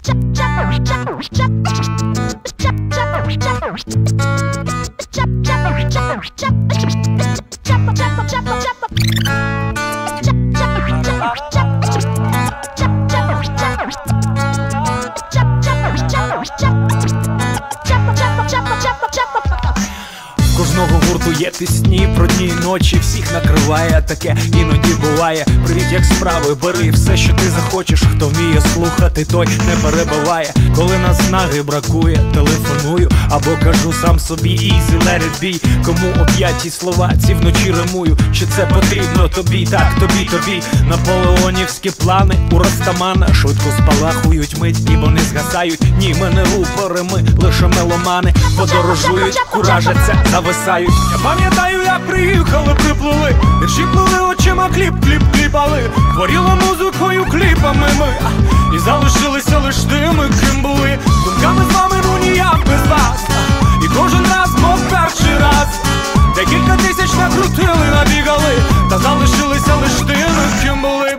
Кожного гурту є пісні про дні і ночі, всіх накриває таке, іноді буває. Привіт, як справи, бери все, що ти захочеш. Хто вміє слухати, той не перебиває. Коли наснаги бракує, телефоную або кажу сам собі easy, let it be. Кому оп'яті слова ці вночі римую? Чи це потрібно тобі? Так, тобі. Наполеонівські плани у Растамана швидко спалахують мить, і вони згасають. Ні, ми не рупори, ми лише меломани. Подорожують, куражаться, зависають. Я пам'ятаю, як приїхали, приплили, вірші плили очима, кліпали. Хворіли музикою, кліпами ми, і залишилися лиш тими, ким були. Думками з вами, ну ніяк без вас. І кожен раз, мов перший раз. Декілька тисяч накрутили, набігали, та залишилися лиш тими, ким були.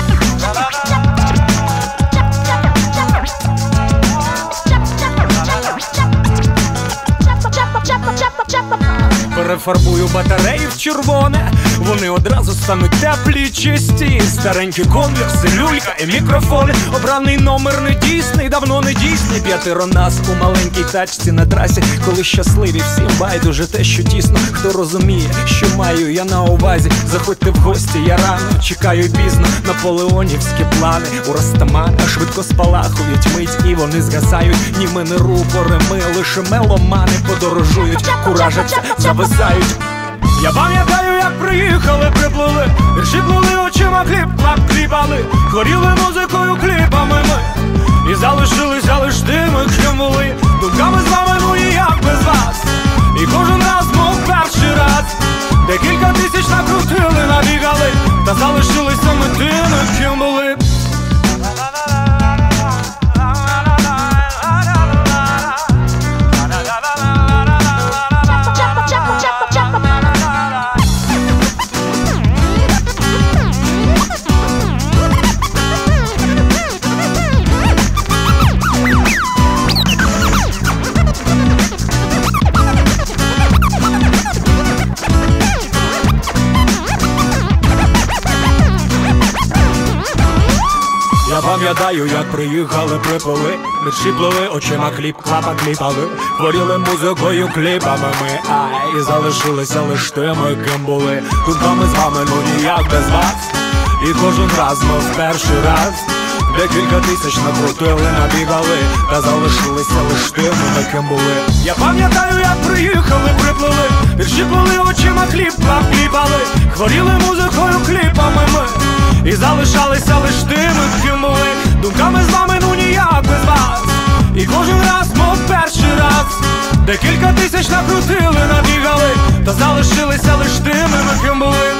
Перефарбую батареї в червоне, вони одразу стануть теплі, чисті. Старенькі конверси, люлька і мікрофони. Обраний номер не дійсний, давно не дійсний. 5 нас у маленькій тачці на трасі. Коли щасливі, всім байдуже те, що тісно. Хто розуміє, що маю я на увазі. Заходьте в гості, я рано, чекаю пізно. Наполеонівські плани у Растамана швидко спалахують мить, і вони згасають. Ні, ми не рупори, ми лише меломани. Подорожують, куражаться, зависають. Я пам'ятаю, як приїхали, приплили, вірші плили очима, кліпали. Хворіли музикою, кліпами ми, і залишилися лиш тими, ким були. Думками з вами, ну ніяк без вас. І кожен раз, мов перший раз. Декілька тисяч накрутили, набігали, та залишилися ми тими, ким були. Я пам'ятаю, як приїхали, приплили, вірші плили очима, кліпали. Хворіли музикою, кліпами ми, і залишилися лиш тими, ким були. Думками з вами, ну ніяк без вас. І кожен раз, мов перший раз. Декілька тисяч накрутили, набігали, та залишилися лиш тими, ким були. Я пам'ятаю, як приїхали, приплили, вірші плили очима, кліпали. Хворіли музикою, кліпами ми, і залишалися лиш тими, ким були. Думками з вами, ну ніяк без вас. І кожен раз, мов перший раз. Декілька тисяч накрутили, набігали, та залишилися лиш тими, ким були.